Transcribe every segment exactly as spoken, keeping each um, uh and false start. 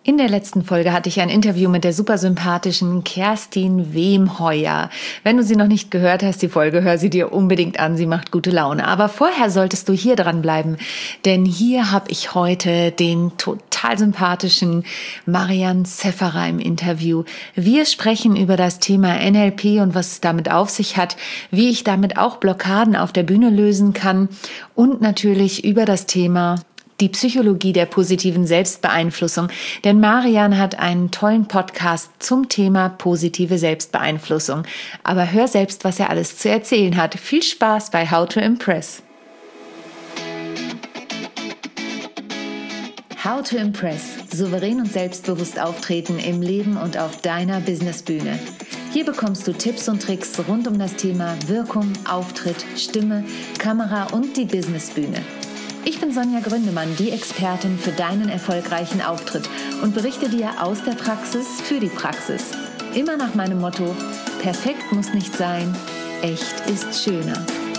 In der letzten Folge hatte ich ein Interview mit der super sympathischen Kerstin Wemheuer. Wenn du sie noch nicht gehört hast, die Folge, hör sie dir unbedingt an, sie macht gute Laune. Aber vorher solltest du hier dranbleiben, denn hier habe ich heute den total sympathischen Marian Zefferer im Interview. Wir sprechen über das Thema N L P und was es damit auf sich hat, wie ich damit auch Blockaden auf der Bühne lösen kann und natürlich über das Thema die Psychologie der positiven Selbstbeeinflussung, denn Marian hat einen tollen Podcast zum Thema positive Selbstbeeinflussung. Aber hör selbst, was er alles zu erzählen hat. Viel Spaß bei How to Impress. How to Impress. Souverän und selbstbewusst auftreten im Leben und auf deiner Businessbühne. Hier bekommst du Tipps und Tricks rund um das Thema Wirkung, Auftritt, Stimme, Kamera und die Businessbühne. Ich bin Sonja Gründemann, die Expertin für deinen erfolgreichen Auftritt und berichte dir aus der Praxis für die Praxis. Immer nach meinem Motto: Perfekt muss nicht sein, echt ist schöner.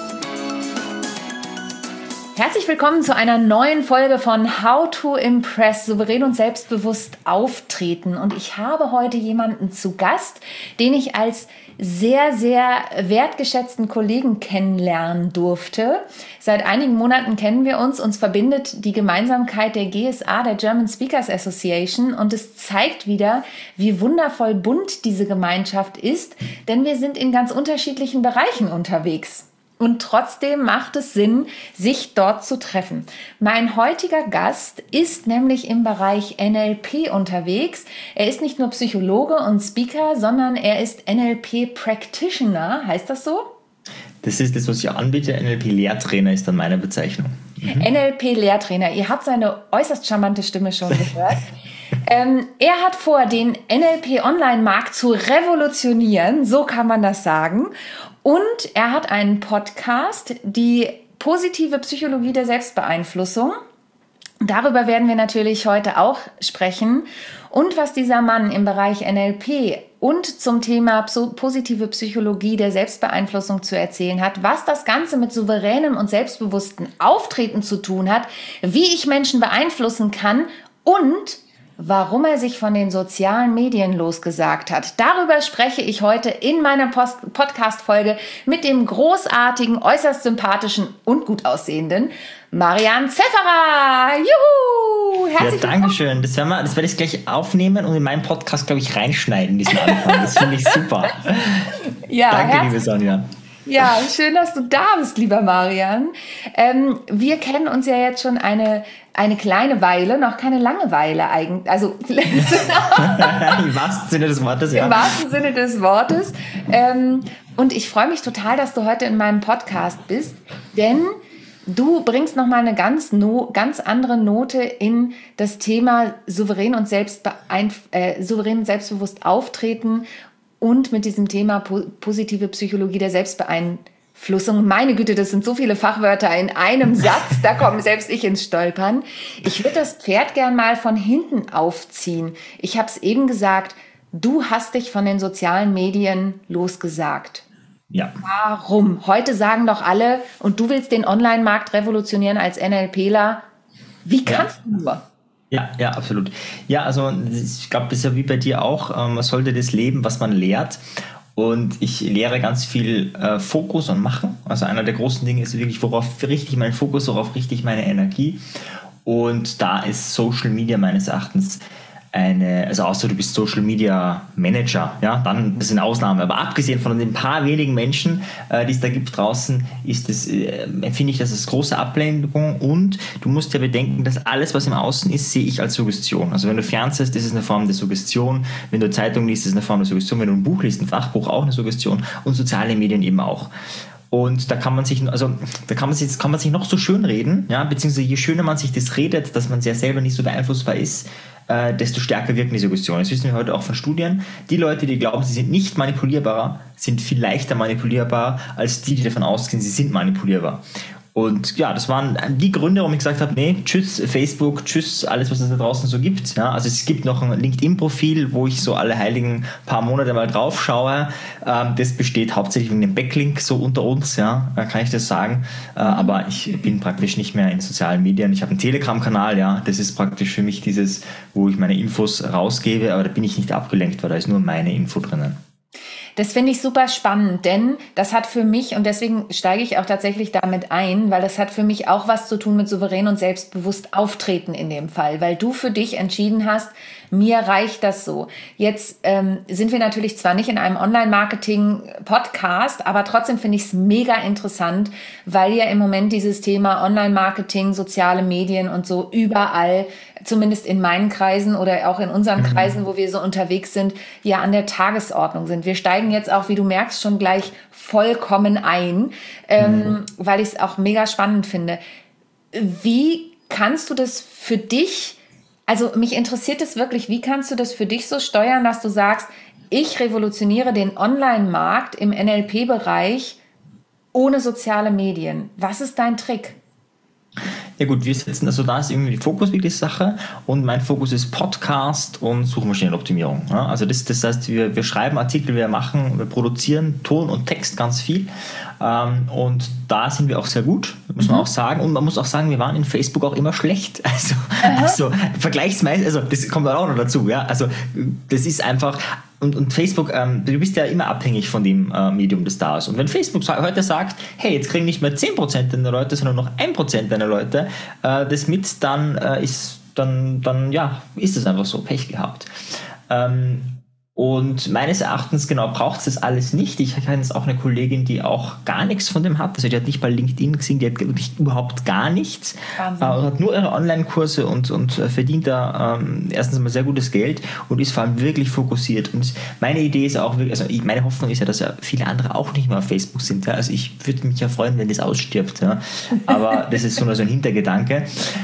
Herzlich willkommen zu einer neuen Folge von How to Impress, souverän und selbstbewusst auftreten. Und ich habe heute jemanden zu Gast, den ich als sehr, sehr wertgeschätzten Kollegen kennenlernen durfte. Seit einigen Monaten kennen wir uns. Uns verbindet die Gemeinsamkeit der G S A, der German Speakers Association. Und es zeigt wieder, wie wundervoll bunt diese Gemeinschaft ist, denn wir sind in ganz unterschiedlichen Bereichen unterwegs. Und trotzdem macht es Sinn, sich dort zu treffen. Mein heutiger Gast ist nämlich im Bereich N L P unterwegs. Er ist nicht nur Psychologe und Speaker, sondern er ist N L P Practitioner. Heißt das so? Das ist das, was ich anbiete. N L P Lehrtrainer ist dann meine Bezeichnung. Mhm. N L P Lehrtrainer. Ihr habt seine äußerst charmante Stimme schon gehört. ähm, er hat vor, den N L P Online-Markt zu revolutionieren. So kann man das sagen. Und er hat einen Podcast, die positive Psychologie der Selbstbeeinflussung. Darüber werden wir natürlich heute auch sprechen. Und was dieser Mann im Bereich N L P und zum Thema positive Psychologie der Selbstbeeinflussung zu erzählen hat, was das Ganze mit souveränem und selbstbewusstem Auftreten zu tun hat, wie ich Menschen beeinflussen kann und warum er sich von den sozialen Medien losgesagt hat. Darüber spreche ich heute in meiner Post- Podcast-Folge mit dem großartigen, äußerst sympathischen und gut aussehenden Marian Zefferer. Juhu! Herzlich ja, danke schön. Das, wir, das werde ich gleich aufnehmen und in meinen Podcast, glaube ich, reinschneiden, diesen Anfang. Das finde ich super. Ja, danke, liebe Sonja. Ja, schön, dass du da bist, lieber Marian. Ähm, wir kennen uns ja jetzt schon eine, eine kleine Weile, noch keine lange Weile eigentlich. Also im wahrsten Sinne des Wortes, ja. Im wahrsten Sinne des Wortes. Ähm, und ich freue mich total, dass du heute in meinem Podcast bist, denn du bringst nochmal eine ganz, no, ganz andere Note in das Thema souverän und, selbstbeeinf- äh, souverän und selbstbewusst auftreten und mit diesem Thema po- positive Psychologie der Selbstbeeinflussung. Meine Güte, das sind so viele Fachwörter in einem Satz, da komme selbst ich ins Stolpern. Ich würde das Pferd gern mal von hinten aufziehen. Ich habe es eben gesagt, du hast dich von den sozialen Medien losgesagt. Ja. Warum? Heute sagen doch alle, und du willst den Online-Markt revolutionieren als NLPler. Wie kannst ja. du nur? Ja, ja, absolut. Ja, also ich glaube, das ist ja wie bei dir auch, man sollte das leben, was man lehrt. Und ich lehre ganz viel äh, Fokus und Machen. Also einer der großen Dinge ist wirklich, worauf richte ich meinen Fokus, worauf richte ich meine Energie. Und da ist Social Media meines Erachtens eine, also außer du bist Social Media Manager, ja, dann das ist eine Ausnahme. Aber abgesehen von den paar wenigen Menschen, äh, die es da gibt draußen, ist das, äh, empfinde ich das als große Ablenkung. Und du musst ja bedenken, dass alles, was im Außen ist, sehe ich als Suggestion. Also wenn du fernsiehst, ist es eine Form der Suggestion. Wenn du Zeitung liest, ist es eine Form der Suggestion. Wenn du ein Buch liest, ein Fachbuch, auch eine Suggestion. Und soziale Medien eben auch. Und da kann man sich, also da kann man sich, das kann man sich noch so schön reden, ja, beziehungsweise je schöner man sich das redet, dass man ja selber nicht so beeinflussbar ist, äh, desto stärker wirken die Suggestionen. Das wissen wir heute auch von Studien. Die Leute, die glauben, sie sind nicht manipulierbar, sind viel leichter manipulierbar als die, die davon ausgehen, sie sind manipulierbar. Und ja, das waren die Gründe, warum ich gesagt habe, nee, tschüss Facebook, tschüss alles, was es da draußen so gibt. Ja, also es gibt noch ein LinkedIn-Profil, wo ich so alle heiligen paar Monate mal drauf schaue. Ähm, das besteht hauptsächlich wegen dem Backlink so unter uns, ja, kann ich das sagen. Äh, aber ich bin praktisch nicht mehr in sozialen Medien. Ich habe einen Telegram-Kanal, ja, das ist praktisch für mich dieses, wo ich meine Infos rausgebe, aber da bin ich nicht abgelenkt, weil da ist nur meine Info drinnen. Das finde ich super spannend, denn das hat für mich, und deswegen steige ich auch tatsächlich damit ein, weil das hat für mich auch was zu tun mit souverän und selbstbewusst auftreten in dem Fall, weil du für dich entschieden hast, mir reicht das so. Jetzt ähm, sind wir natürlich zwar nicht in einem Online-Marketing-Podcast, aber trotzdem finde ich es mega interessant, weil ja im Moment dieses Thema Online-Marketing, soziale Medien und so überall, zumindest in meinen Kreisen oder auch in unseren mhm. Kreisen, wo wir so unterwegs sind, ja an der Tagesordnung sind. Wir steigen jetzt auch, wie du merkst, schon gleich vollkommen ein, ähm, mhm. weil ich es auch mega spannend finde. Wie kannst du das für dich, also mich interessiert es wirklich, wie kannst du das für dich so steuern, dass du sagst, ich revolutioniere den Online-Markt im N L P-Bereich ohne soziale Medien. Was ist dein Trick? Ja gut, wir setzen, also da ist irgendwie die Fokus wirklich Sache und mein Fokus ist Podcast und Suchmaschinenoptimierung. Ja, also das, das heißt, wir, wir schreiben Artikel, wir machen, wir produzieren Ton und Text ganz viel ähm, und da sind wir auch sehr gut, muss man mhm. auch sagen, und man muss auch sagen, wir waren in Facebook auch immer schlecht, also, also vergleichsweise, also das kommt auch noch dazu, ja, also das ist einfach. Und, und Facebook, ähm, du bist ja immer abhängig von dem äh, Medium, das da ist. Und wenn Facebook sa- heute sagt, hey, jetzt kriegen nicht mehr zehn Prozent deiner Leute, sondern noch ein Prozent deiner Leute äh, das mit, dann äh, ist dann, dann ja, ist es einfach so, Pech gehabt. Ähm, und meines Erachtens, genau, braucht es das alles nicht. Ich kenne jetzt auch eine Kollegin, die auch gar nichts von dem hat. Also die hat nicht bei LinkedIn gesehen, die hat wirklich überhaupt gar nichts. Wahnsinn. Äh, hat nur ihre Online-Kurse und, und verdient da ähm, erstens mal sehr gutes Geld und ist vor allem wirklich fokussiert. Und meine Idee ist auch, also ich, meine Hoffnung ist ja, dass ja viele andere auch nicht mehr auf Facebook sind. Ja? Also ich würde mich ja freuen, wenn das ausstirbt. Ja? Aber das ist so nur so ein Hintergedanke.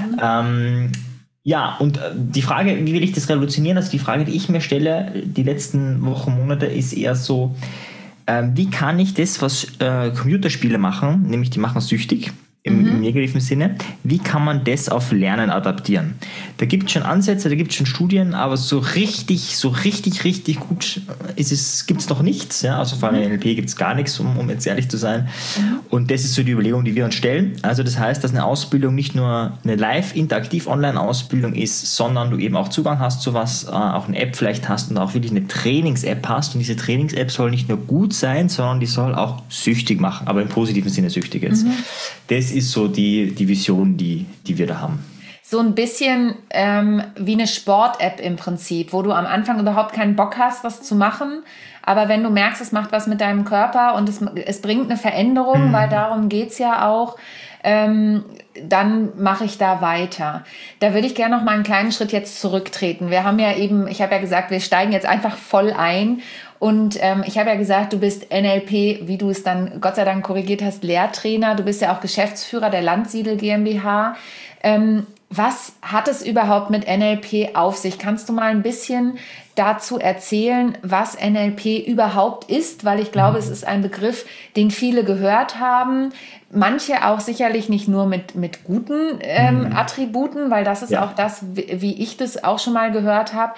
ähm, Ja, und die Frage, wie will ich das revolutionieren? Also die Frage, die ich mir stelle, die letzten Wochen, Monate, ist eher so, äh, wie kann ich das, was äh, Computerspiele machen, nämlich die machen süchtig, im, mhm. im negativen Sinne, wie kann man das auf Lernen adaptieren? Da gibt es schon Ansätze, da gibt es schon Studien, aber so richtig, so richtig, richtig gut ist es, gibt es noch nichts. Ja? Also vor allem in N L P gibt es gar nichts, um, um jetzt ehrlich zu sein. Mhm. Und das ist so die Überlegung, die wir uns stellen. Also das heißt, dass eine Ausbildung nicht nur eine Live-Interaktiv-Online-Ausbildung ist, sondern du eben auch Zugang hast zu was, äh, auch eine App vielleicht hast und auch wirklich eine Trainings-App hast. Und diese Trainings-App soll nicht nur gut sein, sondern die soll auch süchtig machen, aber im positiven Sinne süchtig jetzt. Mhm. Das ist so die, die Vision, die, die wir da haben. So ein bisschen ähm, wie eine Sport-App im Prinzip, wo du am Anfang überhaupt keinen Bock hast, was zu machen. Aber wenn du merkst, es macht was mit deinem Körper und es, es bringt eine Veränderung, mhm. weil darum geht's ja auch, ähm, dann mache ich da weiter. Da würde ich gerne noch mal einen kleinen Schritt jetzt zurücktreten. Wir haben ja eben, ich habe ja gesagt, wir steigen jetzt einfach voll ein. Und ähm, ich habe ja gesagt, du bist N L P, wie du es dann Gott sei Dank korrigiert hast, Lehrtrainer. Du bist ja auch Geschäftsführer der Landsiedel GmbH. Ähm, was hat es überhaupt mit N L P auf sich? Kannst du mal ein bisschen dazu erzählen, was N L P überhaupt ist? Weil ich glaube, es ist ein Begriff, den viele gehört haben. Manche auch sicherlich nicht nur mit, mit guten ähm, mhm. Attributen, weil das ist ja auch das, wie ich das auch schon mal gehört habe.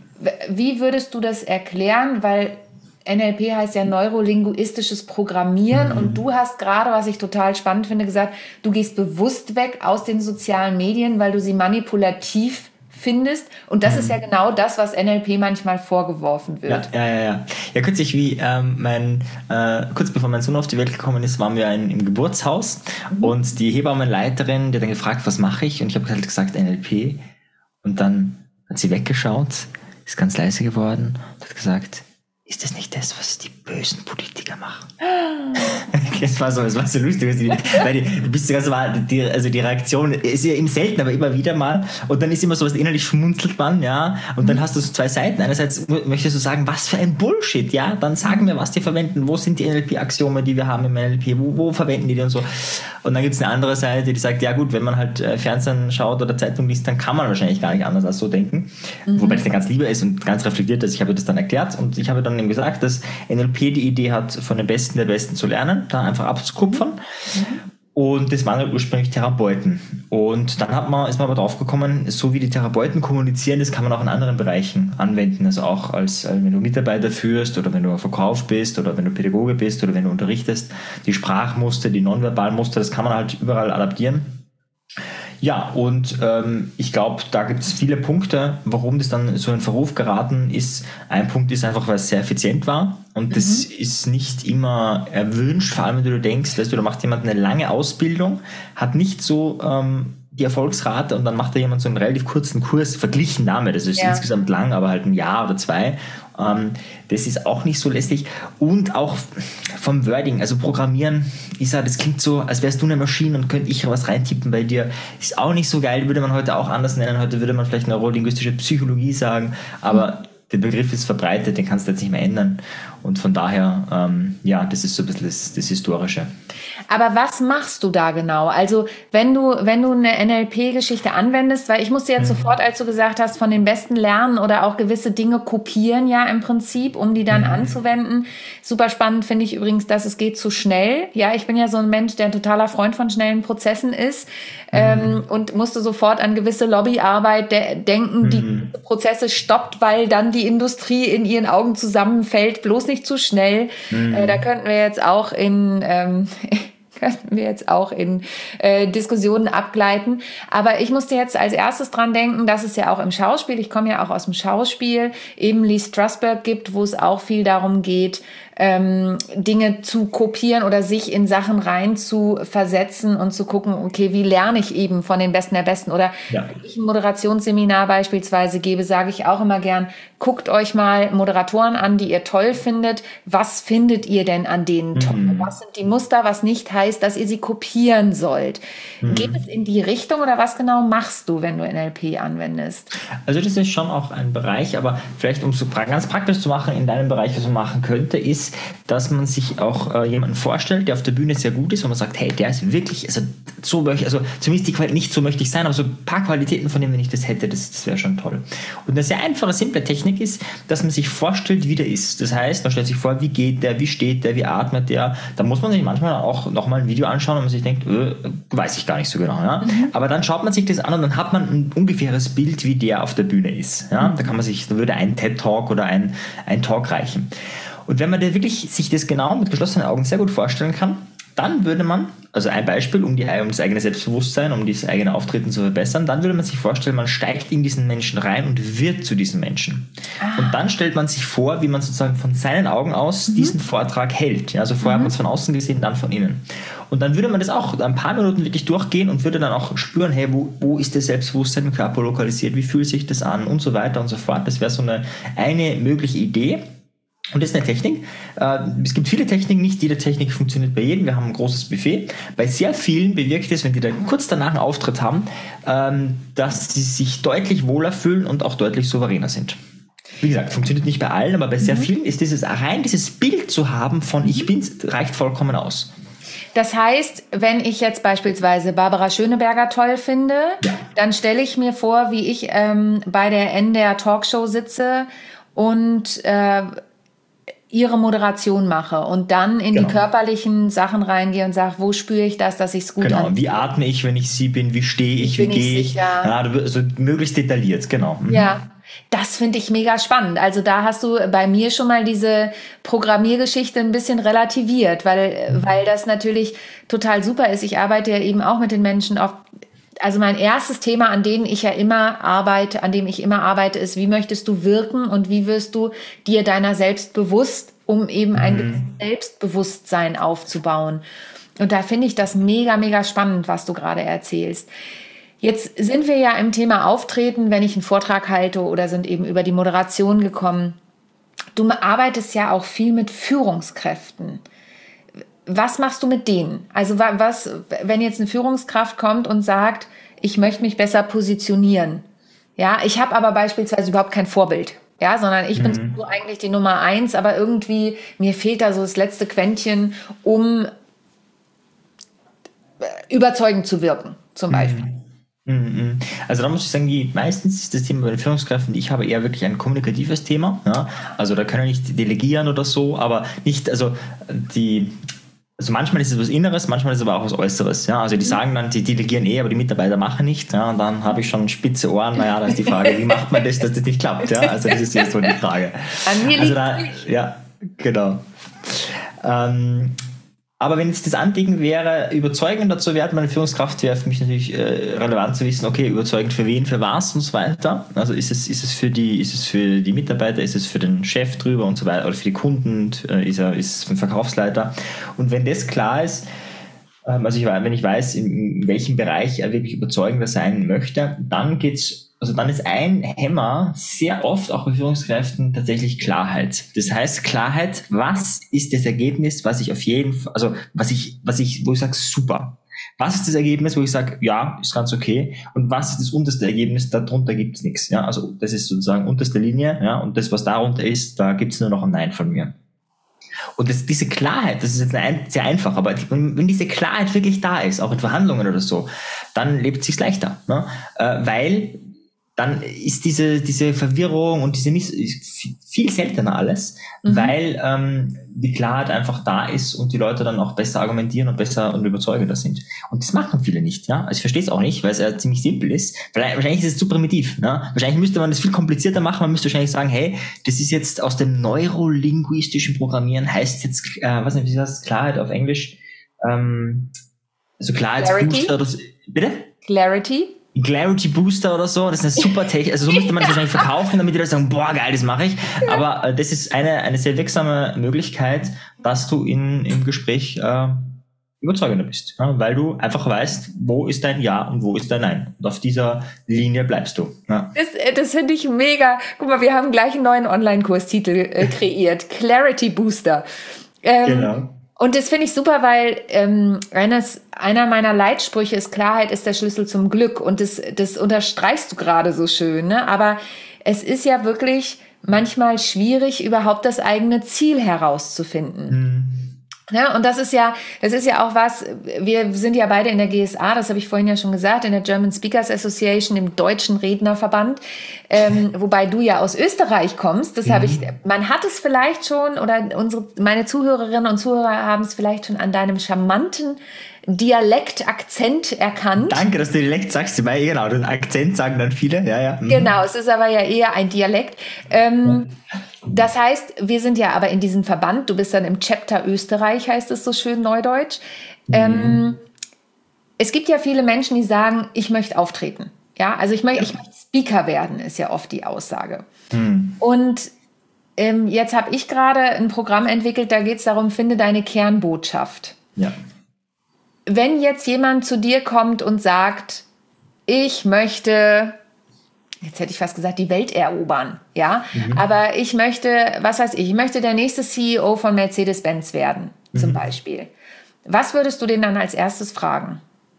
Wie würdest du das erklären? Weil N L P heißt ja neurolinguistisches Programmieren mhm. und du hast gerade, was ich total spannend finde, gesagt, du gehst bewusst weg aus den sozialen Medien, weil du sie manipulativ findest und das mhm. ist ja genau das, was N L P manchmal vorgeworfen wird. Ja, ja, ja. Ja, ja kürzlich wie ähm, mein, äh, kurz bevor mein Sohn auf die Welt gekommen ist, waren wir in, im Geburtshaus mhm. und die Hebammenleiterin, die hat dann gefragt, was mache ich? Und ich habe halt gesagt, N L P und dann hat sie weggeschaut, ist ganz leise geworden und hat gesagt, ist das nicht das, was die bösen Politiker machen? Das war so, das war so lustig, weil die, du bist sogar so, die, also die Reaktion ist ja eben selten, aber immer wieder mal. Und dann ist immer so was, innerlich schmunzelt man, ja. Und dann hast du so zwei Seiten. Einerseits möchtest du sagen, was für ein Bullshit, ja. Dann sagen wir, was die verwenden. Wo sind die N L P-Axiome, die wir haben im N L P? Wo, wo verwenden die die und so? Und dann gibt es eine andere Seite, die sagt, ja gut, wenn man halt äh, Fernsehen schaut oder Zeitung liest, dann kann man wahrscheinlich gar nicht anders als so denken. Mhm. Wobei das dann ganz lieber ist und ganz reflektiert ist. Ich habe das dann erklärt und ich habe dann eben gesagt, dass N L P die Idee hat, von den Besten der Besten zu lernen, da einfach abzukupfern. Mhm. Und das waren halt ursprünglich Therapeuten. Und dann hat man, ist man aber drauf gekommen, so wie die Therapeuten kommunizieren, das kann man auch in anderen Bereichen anwenden. Also auch als, wenn du Mitarbeiter führst oder wenn du Verkauf bist oder wenn du Pädagoge bist oder wenn du unterrichtest, die Sprachmuster, die nonverbalen Muster, das kann man halt überall adaptieren. Ja, und ähm, ich glaube, da gibt es viele Punkte, warum das dann so in Verruf geraten ist. Ein Punkt ist einfach, weil es sehr effizient war und mhm. das ist nicht immer erwünscht, vor allem wenn du denkst, weißt du, da macht jemand eine lange Ausbildung, hat nicht so ähm, die Erfolgsrate und dann macht da jemand so einen relativ kurzen Kurs, verglichen damit, das ist ja. insgesamt lang, aber halt ein Jahr oder zwei. Ähm, das ist auch nicht so lästig und auch vom Wording, also Programmieren, Isa, das klingt so, als wärst du eine Maschine und könnte ich was reintippen bei dir, ist auch nicht so geil, würde man heute auch anders nennen, heute würde man vielleicht neurolinguistische Psychologie sagen, aber mhm. der Begriff ist verbreitet, den kannst du jetzt nicht mehr ändern und von daher, ähm, ja, das ist so ein bisschen das, das Historische. Aber was machst du da genau? Also wenn du, wenn du eine N L P-Geschichte anwendest, weil ich musste jetzt mhm. sofort, als du gesagt hast, von den Besten lernen oder auch gewisse Dinge kopieren ja im Prinzip, um die dann mhm. anzuwenden. Super spannend finde ich übrigens, dass es geht zu schnell. Ja, ich bin ja so ein Mensch, der ein totaler Freund von schnellen Prozessen ist mhm. ähm, und musste sofort an gewisse Lobbyarbeit de- denken, mhm. die Prozesse stoppt, weil dann die Industrie in ihren Augen zusammenfällt, bloß nicht zu schnell. Mhm. Äh, da könnten wir jetzt auch in... Ähm, könnten wir jetzt auch in äh, Diskussionen abgleiten. Aber ich musste jetzt als erstes dran denken, dass es ja auch im Schauspiel, ich komme ja auch aus dem Schauspiel, eben Lee Strasberg gibt, wo es auch viel darum geht, ähm, Dinge zu kopieren oder sich in Sachen rein zu versetzen und zu gucken, okay, wie lerne ich eben von den Besten der Besten? Oder ja. wenn ich ein Moderationsseminar beispielsweise gebe, sage ich auch immer gern, guckt euch mal Moderatoren an, die ihr toll findet. Was findet ihr denn an denen toll? Mhm. Was sind die Muster, was nicht heißt, dass ihr sie kopieren sollt? Mhm. Geht es in die Richtung oder was genau machst du, wenn du N L P anwendest? Also das ist schon auch ein Bereich, aber vielleicht um es so ganz praktisch zu machen, in deinem Bereich, was man machen könnte, ist, dass man sich auch äh, jemanden vorstellt, der auf der Bühne sehr gut ist und man sagt, hey, der ist wirklich, also so möchte, also zumindest die Qualität, nicht so möchte ich sein, aber so ein paar Qualitäten von dem, wenn ich das hätte, das, das wäre schon toll. Und eine sehr einfache, simple Technik ist, dass man sich vorstellt, wie der ist. Das heißt, man stellt sich vor, wie geht der, wie steht der, wie atmet der. Da muss man sich manchmal auch nochmal ein Video anschauen und man sich denkt, öh, weiß ich gar nicht so genau. Ja? Mhm. Aber dann schaut man sich das an und dann hat man ein ungefähres Bild, wie der auf der Bühne ist. Ja? Mhm. Da kann man sich, da würde ein TED-Talk oder ein, ein Talk reichen. Und wenn man da wirklich sich das genau mit geschlossenen Augen sehr gut vorstellen kann, dann würde man, also ein Beispiel, um, die, um das eigene Selbstbewusstsein, um das eigene Auftreten zu verbessern, dann würde man sich vorstellen, man steigt in diesen Menschen rein und wird zu diesem Menschen. Ah. Und dann stellt man sich vor, wie man sozusagen von seinen Augen aus mhm. diesen Vortrag hält. Ja, also vorher mhm. hat man es von außen gesehen, dann von innen. Und dann würde man das auch ein paar Minuten wirklich durchgehen und würde dann auch spüren, hey, wo, wo ist das Selbstbewusstsein im Körper lokalisiert, wie fühlt sich das an und so weiter und so fort. Das wäre so eine, eine mögliche Idee. Und das ist eine Technik. Es gibt viele Techniken, nicht jede Technik funktioniert bei jedem. Wir haben ein großes Buffet. Bei sehr vielen bewirkt es, wenn die dann kurz danach einen Auftritt haben, dass sie sich deutlich wohler fühlen und auch deutlich souveräner sind. Wie gesagt, funktioniert nicht bei allen, aber bei sehr vielen ist dieses rein dieses Bild zu haben von ich bin's, reicht vollkommen aus. Das heißt, wenn ich jetzt beispielsweise Barbara Schöneberger toll finde, ja. dann stelle ich mir vor, wie ich ähm, bei der N D R Talkshow sitze und äh, ihre Moderation mache und dann in genau. die körperlichen Sachen reingehe und sage, wo spüre ich das, dass ich es gut Genau, an- wie atme ich, wenn ich sie bin, wie stehe ich, wie gehe ich. Ja, also möglichst detailliert, genau. Mhm. Ja, das finde ich mega spannend. Also da hast du bei mir schon mal diese Programmiergeschichte ein bisschen relativiert, weil, mhm. weil das natürlich total super ist. Ich arbeite ja eben auch mit den Menschen auf. Also mein erstes Thema, an dem ich ja immer arbeite, an dem ich immer arbeite, ist, wie möchtest du wirken und wie wirst du dir deiner selbst bewusst, um eben ein mhm. Selbstbewusstsein aufzubauen. Und da finde ich das mega, mega spannend, was du gerade erzählst. Jetzt sind wir ja im Thema Auftreten, wenn ich einen Vortrag halte oder sind eben über die Moderation gekommen. Du arbeitest ja auch viel mit Führungskräften. Was machst du mit denen? Also was, wenn jetzt eine Führungskraft kommt und sagt, ich möchte mich besser positionieren. Ja, ich habe aber beispielsweise überhaupt kein Vorbild. Ja, sondern ich mhm. bin so eigentlich die Nummer eins, aber irgendwie mir fehlt da so das letzte Quäntchen, um überzeugend zu wirken, zum Beispiel. Mhm. Also da muss ich sagen, die, meistens ist das Thema bei den Führungskräften, ich habe eher wirklich ein kommunikatives Thema. Ja? Also da können wir nicht delegieren oder so, aber nicht, also die Also manchmal ist es was Inneres, manchmal ist es aber auch was Äußeres. Ja? Also die sagen dann, die delegieren eh, aber die Mitarbeiter machen nicht. Ja? Und dann habe ich schon spitze Ohren. Naja, da ist die Frage, wie macht man das, dass das nicht klappt? Ja? Also das ist jetzt so die Frage. An mir also liegt da, nicht. ja, genau. Ähm, aber wenn jetzt das Anliegen wäre, überzeugender zu werden, meine Führungskraft, wäre für mich natürlich äh, relevant zu wissen, okay, überzeugend für wen, für was und so weiter. Also ist es, ist es für die, ist es für die Mitarbeiter, ist es für den Chef drüber und so weiter, oder für die Kunden, äh, ist er, ist es für den Verkaufsleiter. Und wenn das klar ist, ähm, also ich, wenn ich weiß, in, in welchem Bereich er wirklich überzeugender sein möchte, dann geht's Also dann ist ein Hämmer sehr oft auch bei Führungskräften tatsächlich Klarheit. Das heißt Klarheit, was ist das Ergebnis, was ich auf jeden Fall, also was ich, was ich, wo ich sage, super. Was ist das Ergebnis, wo ich sage, ja, ist ganz okay. Und was ist das unterste Ergebnis, darunter gibt's nichts. Ja, also das ist sozusagen unterste Linie, ja, und das, was darunter ist, da gibt's nur noch ein Nein von mir. Und das, diese Klarheit, das ist jetzt ein, sehr einfach, aber wenn diese Klarheit wirklich da ist, auch in Verhandlungen oder so, dann lebt es sich leichter, ne? äh, weil dann ist diese diese Verwirrung und diese Miss viel seltener alles, mhm. weil ähm, die Klarheit einfach da ist und die Leute dann auch besser argumentieren und besser und überzeugender sind. Und das machen viele nicht, ja. Also ich verstehe es auch nicht, weil es ja ziemlich simpel ist. Wahrscheinlich ist es zu primitiv, ne? Wahrscheinlich müsste man das viel komplizierter machen. Man müsste wahrscheinlich sagen, hey, das ist jetzt aus dem neurolinguistischen Programmieren, heißt jetzt, äh, was nicht, wie heißt das, Klarheit auf Englisch? Ähm, also Klarheitsbooster oder so. Bitte? Clarity? Clarity Booster oder so, das ist eine super Technik, also so müsste man das wahrscheinlich verkaufen, damit die Leute sagen, boah, geil, das mache ich. Aber äh, das ist eine eine sehr wirksame Möglichkeit, dass du in im Gespräch äh, überzeugender bist, ja, weil du einfach weißt, wo ist dein Ja und wo ist dein Nein. Und auf dieser Linie bleibst du. Ja. Das, das finde ich mega. Guck mal, wir haben gleich einen neuen Online-Kurstitel äh, kreiert. Clarity Booster. Ähm, Genau. Und das finde ich super, weil ähm, eines, einer meiner Leitsprüche ist, Klarheit ist der Schlüssel zum Glück. Und das, das unterstreichst du gerade so schön, ne? Aber es ist ja wirklich manchmal schwierig, überhaupt das eigene Ziel herauszufinden. Mhm. Ja, und das ist ja, das ist ja auch was, wir sind ja beide in der G S A, das habe ich vorhin ja schon gesagt, in der German Speakers Association, im Deutschen Rednerverband, ähm, wobei du ja aus Österreich kommst, das mhm. habe ich, man hat es vielleicht schon, oder unsere, meine Zuhörerinnen und Zuhörer haben es vielleicht schon an deinem charmanten Dialekt, Akzent erkannt. Danke, dass du Dialekt sagst, weil genau, den Akzent sagen dann viele, ja, ja. Mhm. Genau, es ist aber ja eher ein Dialekt. Ähm, ja. Das heißt, wir sind ja aber in diesem Verband, du bist dann im Chapter Österreich, heißt es so schön neudeutsch. Mhm. Ähm, es gibt ja viele Menschen, die sagen, ich möchte auftreten. Ja, also ich möchte, ja. ich möchte Speaker werden, ist ja oft die Aussage. Mhm. Und ähm, jetzt habe ich gerade ein Programm entwickelt, da geht es darum, finde deine Kernbotschaft. Ja. Wenn jetzt jemand zu dir kommt und sagt, ich möchte, jetzt hätte ich fast gesagt, die Welt erobern, ja, mhm. aber ich möchte, was weiß ich, ich möchte der nächste C E O von Mercedes-Benz werden, mhm. zum Beispiel. Was würdest du den dann als erstes fragen?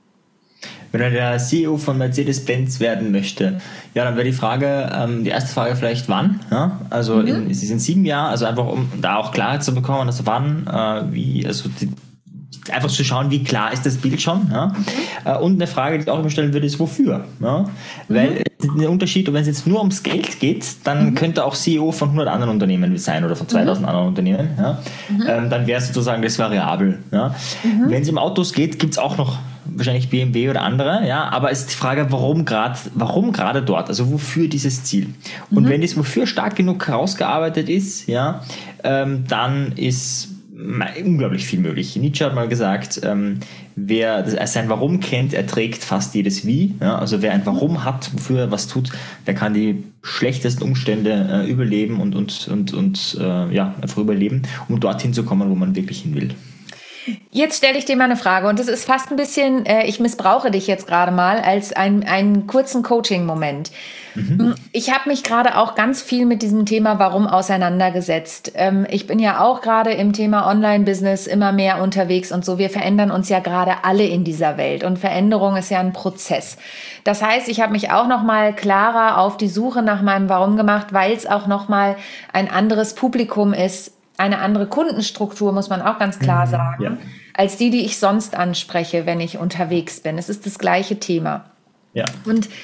Wenn er der C E O von Mercedes-Benz werden möchte, ja, dann wäre die Frage, ähm, die erste Frage vielleicht wann, ja? Also mhm. in, es ist in sieben Jahren, also einfach um da auch Klarheit zu bekommen, also wann, äh, wie, also die, einfach zu schauen, wie klar ist das Bild schon. Ja? Mhm. Und eine Frage, die ich auch immer stellen würde, ist wofür? Ja? Mhm. Weil der Unterschied, wenn es jetzt nur ums Geld geht, dann mhm. könnte auch C E O von hundert anderen Unternehmen sein oder von zweitausend mhm. anderen Unternehmen. Ja? Mhm. Ähm, dann wäre sozusagen das variabel. Ja? Mhm. Wenn es um Autos geht, gibt es auch noch wahrscheinlich B M W oder andere, ja, aber es ist die Frage, warum gerade warum gerade dort, also wofür dieses Ziel. Und mhm. wenn das wofür stark genug herausgearbeitet ist, ja, ähm, dann ist unglaublich viel möglich. Nietzsche hat mal gesagt, ähm, wer sein Warum kennt, erträgt fast jedes Wie. Ja? Also wer ein Warum hat, wofür er was tut, der kann die schlechtesten Umstände äh, überleben und, und, und, und äh, ja, einfach überleben, um dorthin zu kommen, wo man wirklich hin will. Jetzt stelle ich dir mal eine Frage und das ist fast ein bisschen, äh, ich missbrauche dich jetzt gerade mal als ein, einen kurzen Coaching-Moment. Mhm. Ich habe mich gerade auch ganz viel mit diesem Thema Warum auseinandergesetzt. Ähm, ich bin ja auch gerade im Thema Online-Business immer mehr unterwegs und so. Wir verändern uns ja gerade alle in dieser Welt und Veränderung ist ja ein Prozess. Das heißt, ich habe mich auch noch mal klarer auf die Suche nach meinem Warum gemacht, weil es auch noch mal ein anderes Publikum ist, eine andere Kundenstruktur, muss man auch ganz klar sagen, ja. als die, die ich sonst anspreche, wenn ich unterwegs bin. Es ist das gleiche Thema. Ja. Und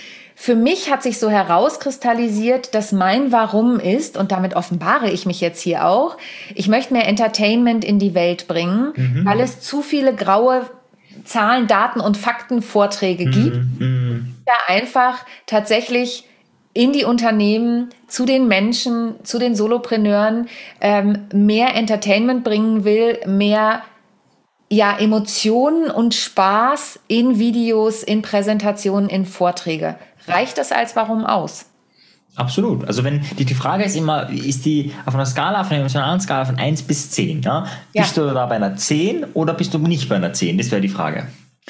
für mich hat sich so herauskristallisiert, dass mein Warum ist, und damit offenbare ich mich jetzt hier auch, ich möchte mehr Entertainment in die Welt bringen, mhm. weil es zu viele graue Zahlen, Daten und Faktenvorträge gibt, mhm. da einfach tatsächlich in die Unternehmen, zu den Menschen, zu den Solopreneuren ähm, mehr Entertainment bringen will, mehr ja, Emotionen und Spaß in Videos, in Präsentationen, in Vorträge. Reicht das als Warum aus? Absolut. Also wenn die, die Frage ist immer, ist die auf einer Skala, auf einer emotionalen Skala von eins bis zehn, ja? Ja. Bist du da bei einer zehn oder bist du nicht bei einer zehn? Das wäre die Frage.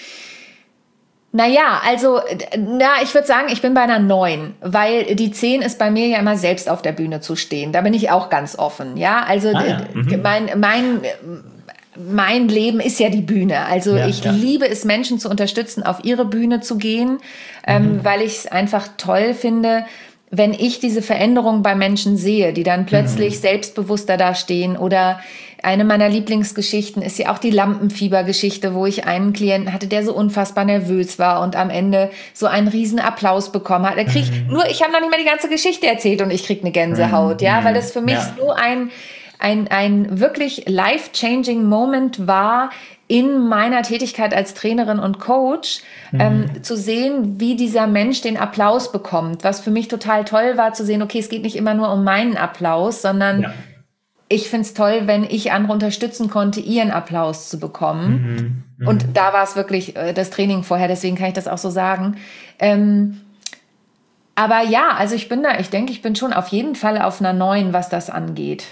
Naja, also, na, ich würde sagen, ich bin bei einer neun, weil die zehn ist bei mir ja immer selbst auf der Bühne zu stehen. Da bin ich auch ganz offen, ja. Also ah, ja. Mhm. mein, mein, mein Leben ist ja die Bühne. Also ja, ich ja. liebe es, Menschen zu unterstützen, auf ihre Bühne zu gehen, mhm. ähm, weil ich es einfach toll finde, wenn ich diese Veränderung bei Menschen sehe, die dann plötzlich mhm. selbstbewusster dastehen. Oder eine meiner Lieblingsgeschichten ist ja auch die Lampenfiebergeschichte, wo ich einen Klienten hatte, der so unfassbar nervös war und am Ende so einen riesen Applaus bekommen hat. Er kriegt, mhm. nur ich habe noch nicht mal die ganze Geschichte erzählt und ich krieg eine Gänsehaut, mhm. ja, weil das für mich ja. so ein, ein, ein wirklich life-changing Moment war, in meiner Tätigkeit als Trainerin und Coach, mhm. ähm, zu sehen, wie dieser Mensch den Applaus bekommt. Was für mich total toll war, zu sehen, okay, es geht nicht immer nur um meinen Applaus, sondern ja. ich finde es toll, wenn ich andere unterstützen konnte, ihren Applaus zu bekommen. Mhm. Mhm. Und da war es wirklich äh, das Training vorher, deswegen kann ich das auch so sagen. Ähm, aber ja, also ich bin da, ich denke, ich bin schon auf jeden Fall auf einer neun, was das angeht.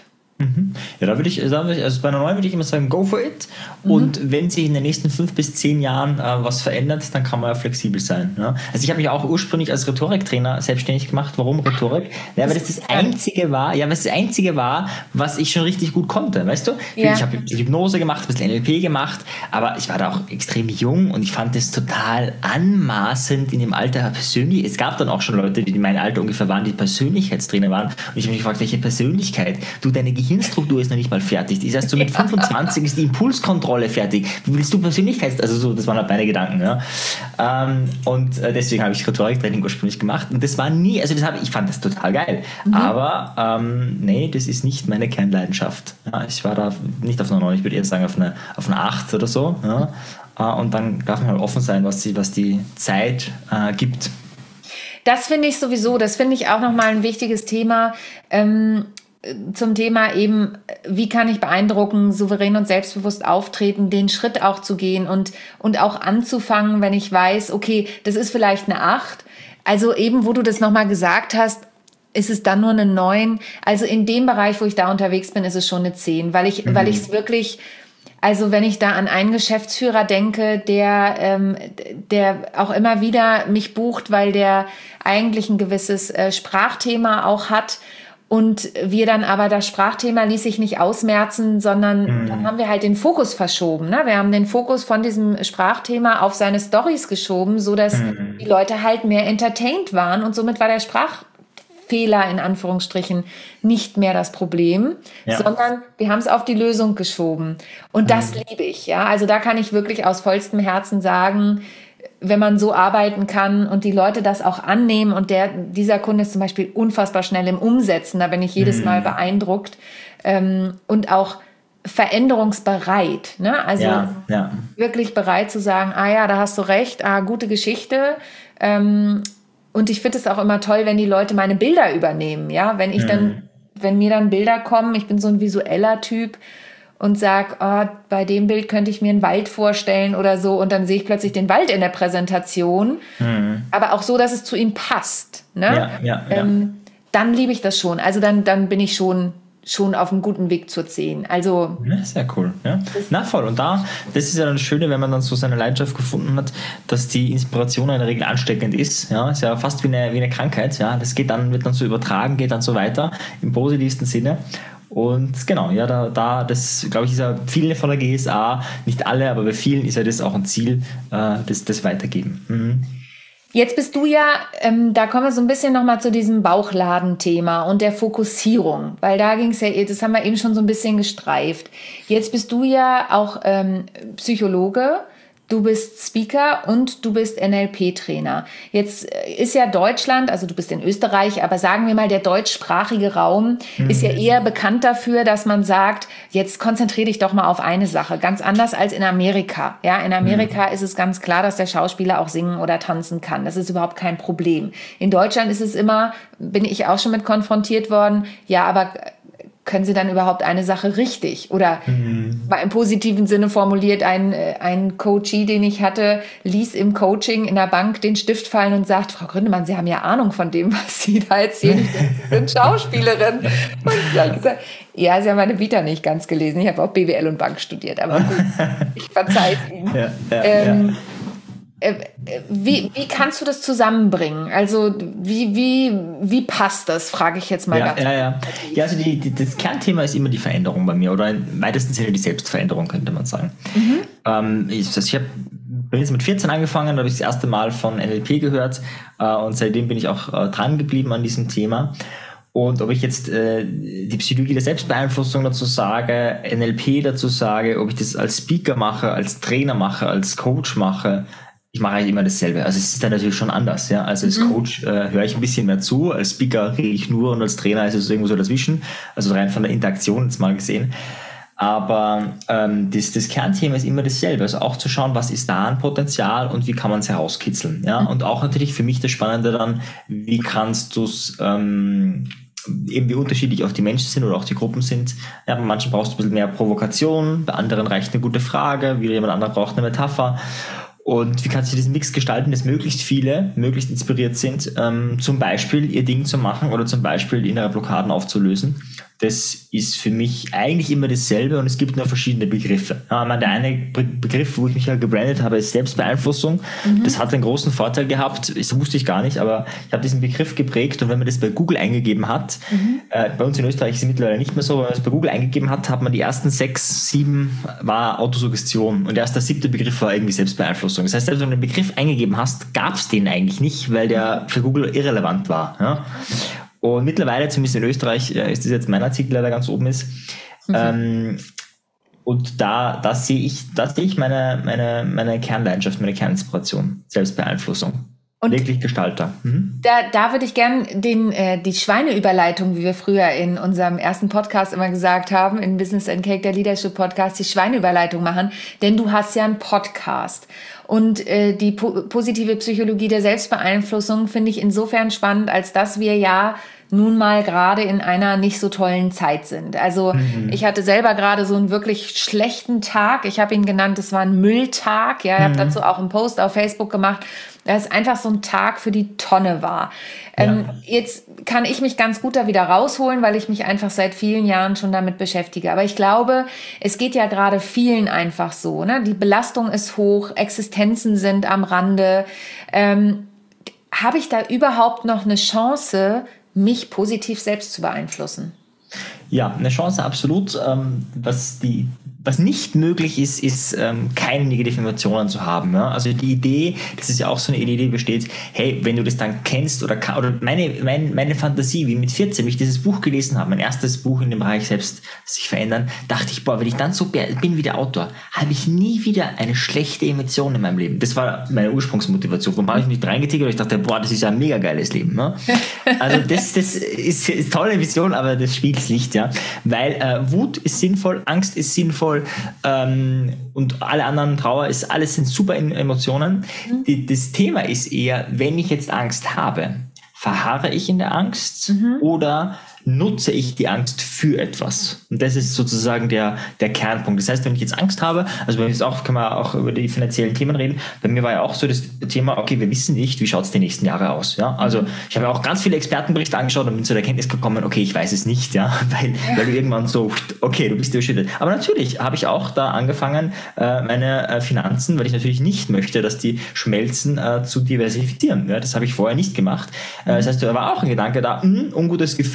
Ja, da würde ich sagen, also bei einer neuen würde ich immer sagen, go for it. Mhm. Und wenn sich in den nächsten fünf bis zehn Jahren äh, was verändert, dann kann man ja flexibel sein. Ne? Also ich habe mich auch ursprünglich als Rhetoriktrainer selbstständig gemacht. Warum Rhetorik? Ja, weil das das Einzige war, ja, was das Einzige war, was ich schon richtig gut konnte, weißt du? Ja. Ich habe Hypnose gemacht, ein bisschen N L P gemacht, aber ich war da auch extrem jung und ich fand das total anmaßend in dem Alter persönlich. Es gab dann auch schon Leute, die in meinem Alter ungefähr waren, die Persönlichkeitstrainer waren. Und ich habe mich gefragt, welche Persönlichkeit? Du, deine Gehirn Hirnstruktur ist noch nicht mal fertig. Das heißt, so mit fünfundzwanzig ist die Impulskontrolle fertig. Wie willst du Persönlichkeits... Also so, das waren halt meine Gedanken. Ja. Ähm, und äh, deswegen habe ich Rhetoriktraining ursprünglich gemacht. Und das war nie... Also das habe ich fand das total geil. Mhm. Aber ähm, nee, das ist nicht meine Kernleidenschaft. Ja, ich war da nicht auf einer neun, ich würde eher sagen auf einer auf eine acht oder so. Ja. Äh, und dann darf man halt offen sein, was die, was die Zeit äh, gibt. Das finde ich sowieso, das finde ich auch nochmal ein wichtiges Thema. Ähm, zum Thema eben, wie kann ich beeindrucken, souverän und selbstbewusst auftreten, den Schritt auch zu gehen und, und auch anzufangen, wenn ich weiß, okay, das ist vielleicht eine acht. Also eben, wo du das nochmal gesagt hast, ist es dann nur eine neun. Also in dem Bereich, wo ich da unterwegs bin, ist es schon eine zehn, weil ich, mhm. weil ich es wirklich, also wenn ich da an einen Geschäftsführer denke, der, ähm, der auch immer wieder mich bucht, weil der eigentlich ein gewisses äh, Sprachthema auch hat. Und wir dann aber das Sprachthema ließ sich nicht ausmerzen, sondern mhm. dann haben wir halt den Fokus verschoben. Ne? Wir haben den Fokus von diesem Sprachthema auf seine Storys geschoben, so dass mhm. die Leute halt mehr entertained waren und somit war der Sprachfehler in Anführungsstrichen nicht mehr das Problem, ja. sondern wir haben es auf die Lösung geschoben. Und das mhm. liebe ich. Ja, also da kann ich wirklich aus vollstem Herzen sagen, wenn man so arbeiten kann und die Leute das auch annehmen und der, dieser Kunde ist zum Beispiel unfassbar schnell im Umsetzen, da bin ich jedes Mal beeindruckt ähm, und auch veränderungsbereit, ne? Also ja, ja. wirklich bereit zu sagen, ah ja, da hast du recht, ah, gute Geschichte ähm, und ich finde es auch immer toll, wenn die Leute meine Bilder übernehmen, ja, wenn ich mhm. dann, wenn mir dann Bilder kommen, ich bin so ein visueller Typ, und sag, oh, bei dem Bild könnte ich mir einen Wald vorstellen oder so und dann sehe ich plötzlich den Wald in der Präsentation, mhm. aber auch so, dass es zu ihm passt. Ne? Ja, ja, ähm, ja. Dann liebe ich das schon. Also dann, dann bin ich schon, schon auf einem guten Weg zur zehn. Also ja, sehr cool. Ja. Na voll. Und da, das ist ja dann das Schöne, wenn man dann so seine Leidenschaft gefunden hat, dass die Inspiration in der Regel ansteckend ist. Ja, ist ja fast wie eine, wie eine Krankheit. Ja, das geht dann, wird dann so übertragen, geht dann so weiter im positivsten Sinne. Und genau, ja, da, da das glaube ich, ist ja viele von der G S A, nicht alle, aber bei vielen ist ja das auch ein Ziel, äh, das, das Weitergeben. Mhm. Jetzt bist du ja, ähm, da kommen wir so ein bisschen nochmal zu diesem Bauchladen-Thema und der Fokussierung, weil da ging es ja, das haben wir eben schon so ein bisschen gestreift. Jetzt bist du ja auch ähm, Psychologe. du bist Speaker und du bist N L P-Trainer. Jetzt ist ja Deutschland, also du bist in Österreich, aber sagen wir mal, der deutschsprachige Raum mhm. ist ja eher bekannt dafür, dass man sagt, jetzt konzentriere dich doch mal auf eine Sache. Ganz anders als in Amerika. Ja, in Amerika mhm. ist es ganz klar, dass der Schauspieler auch singen oder tanzen kann. Das ist überhaupt kein Problem. In Deutschland ist es immer, bin ich auch schon mit konfrontiert worden, ja, aber können Sie dann überhaupt eine Sache richtig? Oder mhm. mal im positiven Sinne formuliert, ein, ein Coachee, den ich hatte, ließ im Coaching in der Bank den Stift fallen und sagt, Frau Gründemann, Sie haben ja Ahnung von dem, was Sie da erzählen. Sie sind Schauspielerin. Und ich habe gesagt, ja, Sie haben meine Vita nicht ganz gelesen. Ich habe auch B W L und Bank studiert, aber gut, ich verzeihe es Ihnen. Ja, ja, ähm, ja. Wie, wie kannst du das zusammenbringen? Also wie, wie, wie passt das, frage ich jetzt mal ja, ganz ja, ja. ja, also die, die, das Kernthema ist immer die Veränderung bei mir oder im weitesten Sinne die Selbstveränderung, könnte man sagen. Mhm. Ähm, ich also ich hab, bin jetzt mit vierzehn angefangen, da habe ich das erste Mal von N L P gehört äh, und seitdem bin ich auch äh, dran geblieben an diesem Thema. Und ob ich jetzt äh, die Psychologie der Selbstbeeinflussung dazu sage, N L P dazu sage, ob ich das als Speaker mache, als Trainer mache, als Coach mache, ich mache eigentlich immer dasselbe. Also es ist dann natürlich schon anders. Ja. Also als mhm. Coach äh, höre ich ein bisschen mehr zu, als Speaker rede ich nur und als Trainer ist es irgendwo so dazwischen. Also rein von der Interaktion jetzt mal gesehen. Aber ähm, das, das Kernthema ist immer dasselbe. Also auch zu schauen, was ist da an Potenzial und wie kann man es herauskitzeln. Ja. Und auch natürlich für mich das Spannende dann, wie kannst du es ähm, eben wie unterschiedlich auch die Menschen sind oder auch die Gruppen sind. Ja, bei manchen brauchst du ein bisschen mehr Provokation, bei anderen reicht eine gute Frage, wieder jemand anderer braucht eine Metapher. Und wie kannst du diesen Mix gestalten, dass möglichst viele möglichst inspiriert sind, ähm, zum Beispiel ihr Ding zu machen oder zum Beispiel innere Blockaden aufzulösen. Das ist für mich eigentlich immer dasselbe und es gibt nur verschiedene Begriffe. Ja, ich meine, der eine Begriff, wo ich mich ja gebrandet habe, ist Selbstbeeinflussung. Mhm. Das hat einen großen Vorteil gehabt, das wusste ich gar nicht, aber ich habe diesen Begriff geprägt und wenn man das bei Google eingegeben hat, mhm. äh, bei uns in Österreich ist es mittlerweile nicht mehr so, wenn man es bei Google eingegeben hat, hat man die ersten sechs, sieben war Autosuggestion und erst der siebte Begriff war irgendwie Selbstbeeinflussung. Das heißt, selbst wenn du den Begriff eingegeben hast, gab es den eigentlich nicht, weil der für Google irrelevant war. Ja? Und mittlerweile, zumindest in Österreich, ist das jetzt mein Artikel, der da ganz oben ist. Mhm. Ähm, und da, da sehe ich, da sehe ich meine, meine, meine Kernleidenschaft, meine Kerninspiration, Selbstbeeinflussung. Und wirklich Gestalter. Mhm. Da, da würde ich gern den, äh, die Schweineüberleitung, wie wir früher in unserem ersten Podcast immer gesagt haben, in Business and Cake, der Leadership Podcast, die Schweineüberleitung machen, denn du hast ja einen Podcast. Und äh, die po- positive Psychologie der Selbstbeeinflussung finde ich insofern spannend, als dass wir ja nun mal gerade in einer nicht so tollen Zeit sind. Also mhm. ich hatte selber gerade so einen wirklich schlechten Tag. Ich habe ihn genannt, es war ein Mülltag. Ja, ich habe mhm. dazu auch einen Post auf Facebook gemacht, dass es einfach so ein Tag für die Tonne war. Ja. Ähm, jetzt kann ich mich ganz gut da wieder rausholen, weil ich mich einfach seit vielen Jahren schon damit beschäftige. Aber ich glaube, es geht ja gerade vielen einfach so. Ne? Die Belastung ist hoch, Existenzen sind am Rande. Ähm, habe ich da überhaupt noch eine Chance, mich positiv selbst zu beeinflussen? Ja, eine Chance absolut. Ähm, was die Was nicht möglich ist, ist ähm, keine negativen Emotionen zu haben. Ja? Also die Idee, das ist ja auch so eine Idee, die besteht, hey, wenn du das dann kennst oder kann, oder meine, meine, meine Fantasie, wie mit vierzehn, wie ich dieses Buch gelesen habe, mein erstes Buch in dem Bereich selbst sich verändern, dachte ich, boah, wenn ich dann so bin wie der Autor, habe ich nie wieder eine schlechte Emotion in meinem Leben. Das war meine Ursprungsmotivation. Warum habe ich mich reingetigert? Und ich dachte, boah, das ist ja ein mega geiles Leben. Ne? Also das, das ist, ist tolle Vision, aber das spiegelt Licht, ja. Weil äh, Wut ist sinnvoll, Angst ist sinnvoll, Ähm, und alle anderen Trauer ist, alles sind super Emotionen. Mhm. Die, das Thema ist eher, wenn ich jetzt Angst habe, verharre ich in der Angst mhm. oder nutze ich die Angst für etwas? Und das ist sozusagen der, der Kernpunkt. Das heißt, wenn ich jetzt Angst habe, also bei mir ist auch, kann man auch über die finanziellen Themen reden, bei mir war ja auch so das Thema, okay, wir wissen nicht, wie schaut es die nächsten Jahre aus. Ja? Also ich habe ja auch ganz viele Expertenberichte angeschaut und bin zu der Erkenntnis gekommen, okay, ich weiß es nicht, ja, weil, weil du irgendwann so, okay, du bist überschüttet. Aber natürlich habe ich auch da angefangen, äh, meine äh, Finanzen, weil ich natürlich nicht möchte, dass die schmelzen, äh, zu diversifizieren. Ja? Das habe ich vorher nicht gemacht. Äh, das heißt, da war auch ein Gedanke da, mh, ungutes Gefühl. Und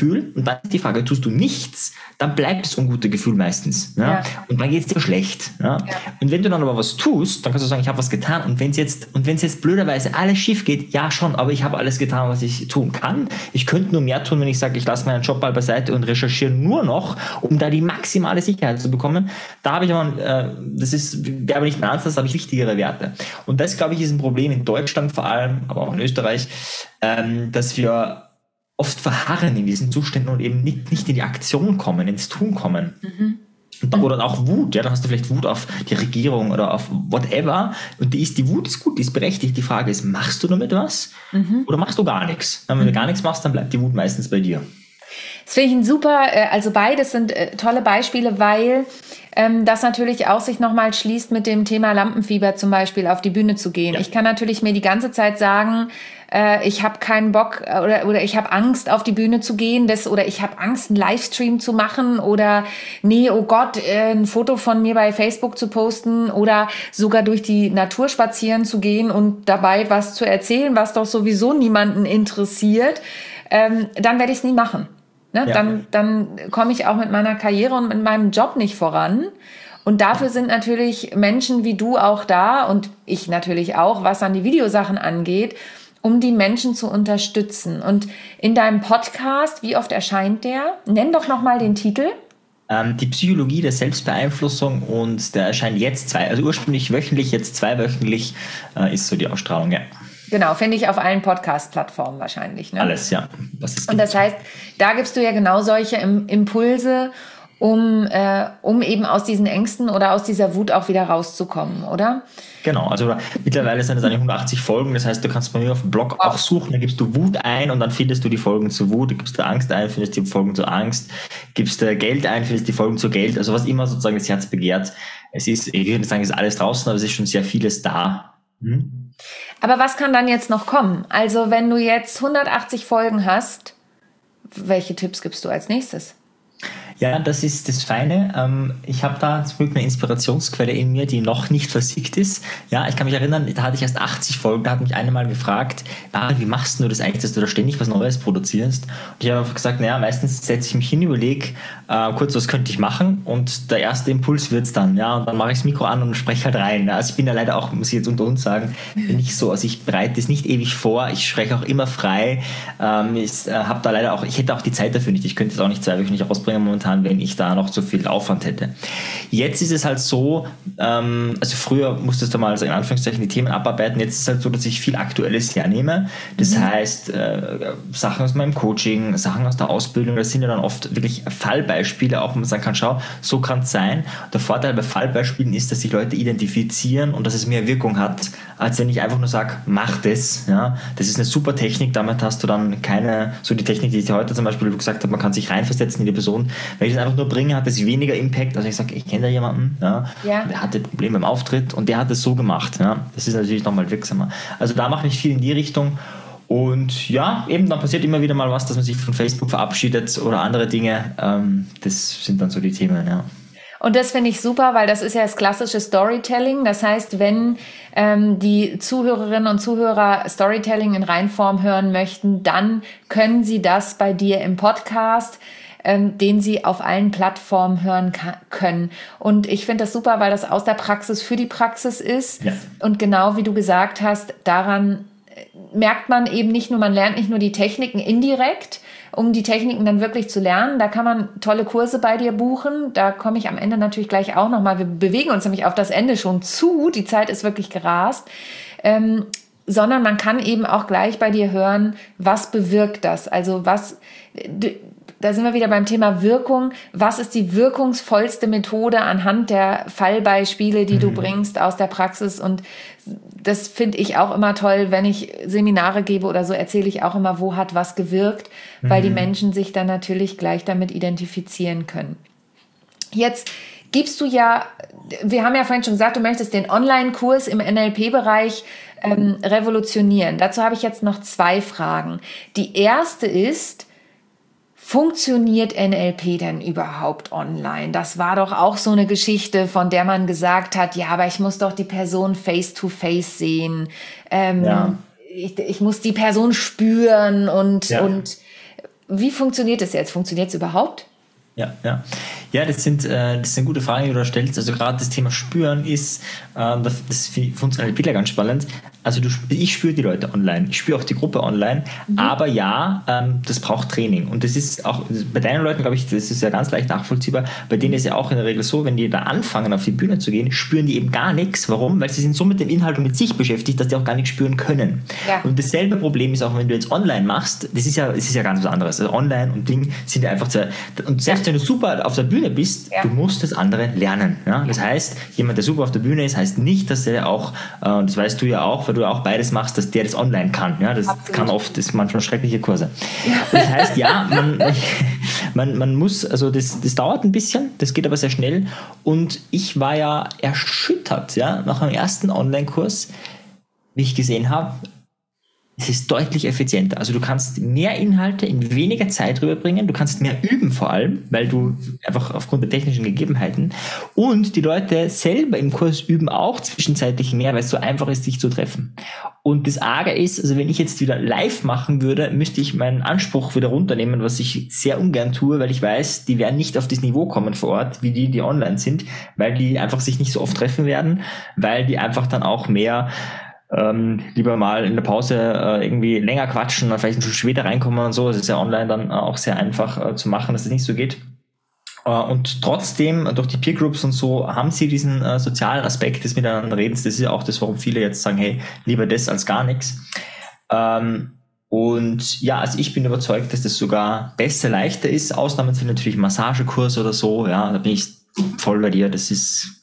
Und dann ist die Frage, tust du nichts, dann bleibt das ungute Gefühl meistens. Ja? Ja. Und dann geht es dir schlecht. Ja? Ja. Und wenn du dann aber was tust, dann kannst du sagen, ich habe was getan. Und wenn es jetzt, und wenn es jetzt blöderweise alles schief geht, ja schon, aber ich habe alles getan, was ich tun kann. Ich könnte nur mehr tun, wenn ich sage, ich lasse meinen Job mal beiseite und recherchiere nur noch, um da die maximale Sicherheit zu bekommen. Da habe ich aber, äh, das ist, wäre aber nicht mein Ansatz, da habe ich wichtigere Werte. Und das, glaube ich, ist ein Problem in Deutschland vor allem, aber auch in Österreich, ähm, dass wir oft verharren in diesen Zuständen und eben nicht, nicht in die Aktion kommen, ins Tun kommen. Mhm. Und, oder auch Wut, ja, da hast du vielleicht Wut auf die Regierung oder auf whatever. Und die ist, die Wut ist gut, die ist berechtigt. Die Frage ist, machst du damit was mhm. oder machst du gar nichts? Wenn mhm. du gar nichts machst, dann bleibt die Wut meistens bei dir. Das finde ich ein super, also beides sind tolle Beispiele, weil ähm, das natürlich auch sich nochmal schließt mit dem Thema Lampenfieber zum Beispiel auf die Bühne zu gehen. Ja. Ich kann natürlich mir die ganze Zeit sagen, äh, ich habe keinen Bock oder, oder ich habe Angst auf die Bühne zu gehen das, oder ich habe Angst, einen Livestream zu machen oder nee, oh Gott, äh, ein Foto von mir bei Facebook zu posten oder sogar durch die Natur spazieren zu gehen und dabei was zu erzählen, was doch sowieso niemanden interessiert, ähm, dann werde ich es nie machen. Ne, ja. Dann, dann komme ich auch mit meiner Karriere und mit meinem Job nicht voran. Und dafür sind natürlich Menschen wie du auch da und ich natürlich auch, was an die Videosachen angeht, um die Menschen zu unterstützen. Und in deinem Podcast, wie oft erscheint der? Nenn doch nochmal den Titel. Ähm, die Psychologie der Selbstbeeinflussung, und der erscheint jetzt zwei, also ursprünglich wöchentlich, jetzt zweiwöchentlich äh, ist so die Ausstrahlung, ja. Genau, finde ich auf allen Podcast-Plattformen wahrscheinlich. Ne? Alles, ja. Was es und das heißt, da gibst du ja genau solche Impulse, um, äh, um eben aus diesen Ängsten oder aus dieser Wut auch wieder rauszukommen, oder? Genau, also mittlerweile sind es eigentlich hundertachtzig Folgen, das heißt, du kannst bei mir auf dem Blog auch suchen, da gibst du Wut ein und dann findest du die Folgen zu Wut, du gibst du Angst ein, findest die Folgen zu Angst, gibst du Geld ein, findest die Folgen zu Geld, also was immer sozusagen das Herz begehrt. Es ist, ich würde nicht sagen, es ist alles draußen, aber es ist schon sehr vieles da. Hm? Aber was kann dann jetzt noch kommen? Also wenn du jetzt hundertachtzig Folgen hast, welche Tipps gibst du als nächstes? Ja, das ist das Feine. Ich habe da zum Glück eine Inspirationsquelle in mir, die noch nicht versiegt ist. Ja, ich kann mich erinnern, da hatte ich erst achtzig Folgen, da hat mich eine mal gefragt, wie machst du das eigentlich, dass du da ständig was Neues produzierst? Und ich habe einfach gesagt, naja, meistens setze ich mich hin, überlege äh, kurz, was könnte ich machen, und der erste Impuls wird's dann, ja, und dann mache ich das Mikro an und spreche halt rein. Also ich bin ja leider auch, muss ich jetzt unter uns sagen, nicht so, also ich bereite es nicht ewig vor, ich spreche auch immer frei, ähm, ich äh, habe da leider auch, ich hätte auch die Zeit dafür nicht, ich könnte es auch nicht zweiwöchentlich rausbringen momentan, wenn ich da noch zu viel Aufwand hätte. Jetzt ist es halt so, ähm, also früher musstest du mal also in Anführungszeichen die Themen abarbeiten, jetzt ist es halt so, dass ich viel Aktuelles hernehme. Das mhm. heißt, äh, Sachen aus meinem Coaching, Sachen aus der Ausbildung, das sind ja dann oft wirklich Fallbeispiele, auch wo man sagen kann, schau, so kann es sein. Der Vorteil bei Fallbeispielen ist, dass sich Leute identifizieren und dass es mehr Wirkung hat, als wenn ich einfach nur sage, mach das. Ja? Das ist eine super Technik, damit hast du dann keine, so die Technik, die ich heute zum Beispiel gesagt habe, man kann sich reinversetzen in die Person. Wenn ich das einfach nur bringe, hat das weniger Impact. Also ich sage, ich kenne da jemanden, ja, ja. der hatte Probleme beim Auftritt und der hat es so gemacht. Ja. Das ist natürlich nochmal wirksamer. Also da mache ich viel in die Richtung. Und ja, eben dann passiert immer wieder mal was, dass man sich von Facebook verabschiedet oder andere Dinge. Ähm, das sind dann so die Themen, ja. Und das finde ich super, weil das ist ja das klassische Storytelling. Das heißt, wenn ähm, die Zuhörerinnen und Zuhörer Storytelling in Reinform hören möchten, dann können sie das bei dir im Podcast, ähm, den sie auf allen Plattformen hören ka- können. Und ich finde das super, weil das aus der Praxis für die Praxis ist. Ja. Und genau wie du gesagt hast, daran merkt man eben nicht nur, man lernt nicht nur die Techniken indirekt, um die Techniken dann wirklich zu lernen. Da kann man tolle Kurse bei dir buchen. Da komme ich am Ende natürlich gleich auch nochmal. Wir bewegen uns nämlich auf das Ende schon zu. Die Zeit ist wirklich gerast. Ähm, sondern man kann eben auch gleich bei dir hören, was bewirkt das? Also was, da sind wir wieder beim Thema Wirkung. Was ist die wirkungsvollste Methode anhand der Fallbeispiele, die mhm. du bringst aus der Praxis? Und das finde ich auch immer toll, wenn ich Seminare gebe oder so, erzähle ich auch immer, wo hat was gewirkt, mhm. weil die Menschen sich dann natürlich gleich damit identifizieren können. Jetzt gibst du ja, wir haben ja vorhin schon gesagt, du möchtest den Online-Kurs im N L P-Bereich ähm, revolutionieren. Dazu habe ich jetzt noch zwei Fragen. Die erste ist, funktioniert N L P denn überhaupt online? Das war doch auch so eine Geschichte, von der man gesagt hat, ja, aber ich muss doch die Person face-to-face sehen. Ähm, ja. ich, ich muss die Person spüren und, ja. und wie funktioniert das jetzt? Funktioniert es überhaupt? Ja, ja. Ja, das sind, äh, das sind gute Fragen, die du da stellst. Also gerade das Thema Spüren ist, äh, das, das finde ich für uns als Entwickler ganz spannend. Also du, ich spüre die Leute online, ich spüre auch die Gruppe online, mhm. aber ja, ähm, das braucht Training. Und das ist auch, bei deinen Leuten, glaube ich, das ist ja ganz leicht nachvollziehbar, bei denen ist ja auch in der Regel so, wenn die da anfangen, auf die Bühne zu gehen, spüren die eben gar nichts. Warum? Weil sie sind so mit dem Inhalt und mit sich beschäftigt, dass die auch gar nichts spüren können. Ja. Und dasselbe Problem ist auch, wenn du jetzt online machst, das ist ja, das ist ja ganz was anderes. Also online und Ding sind ja einfach sehr, und selbst wenn du super auf der Bühne bist, ja. du musst das andere lernen. Ja? Das heißt, jemand, der super auf der Bühne ist, heißt nicht, dass er auch, äh, das weißt du ja auch, weil du ja auch beides machst, dass der das online kann. Ja? Das Absolut. Kann oft, das sind manchmal schreckliche Kurse. Ja. Das heißt, ja, man, man, man muss, also das, das dauert ein bisschen, das geht aber sehr schnell. Und ich war ja erschüttert, ja, nach einem ersten Online-Kurs, wie ich gesehen habe, es ist deutlich effizienter. Also du kannst mehr Inhalte in weniger Zeit rüberbringen, du kannst mehr üben vor allem, weil du einfach aufgrund der technischen Gegebenheiten, und die Leute selber im Kurs üben auch zwischenzeitlich mehr, weil es so einfach ist, sich zu treffen. Und das Arge ist, also wenn ich jetzt wieder live machen würde, müsste ich meinen Anspruch wieder runternehmen, was ich sehr ungern tue, weil ich weiß, die werden nicht auf das Niveau kommen vor Ort, wie die, die online sind, weil die einfach sich nicht so oft treffen werden, weil die einfach dann auch mehr Ähm, lieber mal in der Pause äh, irgendwie länger quatschen und vielleicht ein bisschen später reinkommen und so. Das ist ja online dann äh, auch sehr einfach äh, zu machen, dass das nicht so geht. Äh, und trotzdem, durch die Peer Groups und so, haben sie diesen äh, sozialen Aspekt des Miteinanderredens. Das ist ja auch das, warum viele jetzt sagen, hey, lieber das als gar nichts. Ähm, und ja, also ich bin überzeugt, dass das sogar besser, leichter ist. Ausnahmen sind natürlich Massagekurs oder so. Ja, da bin ich voll bei dir. Das ist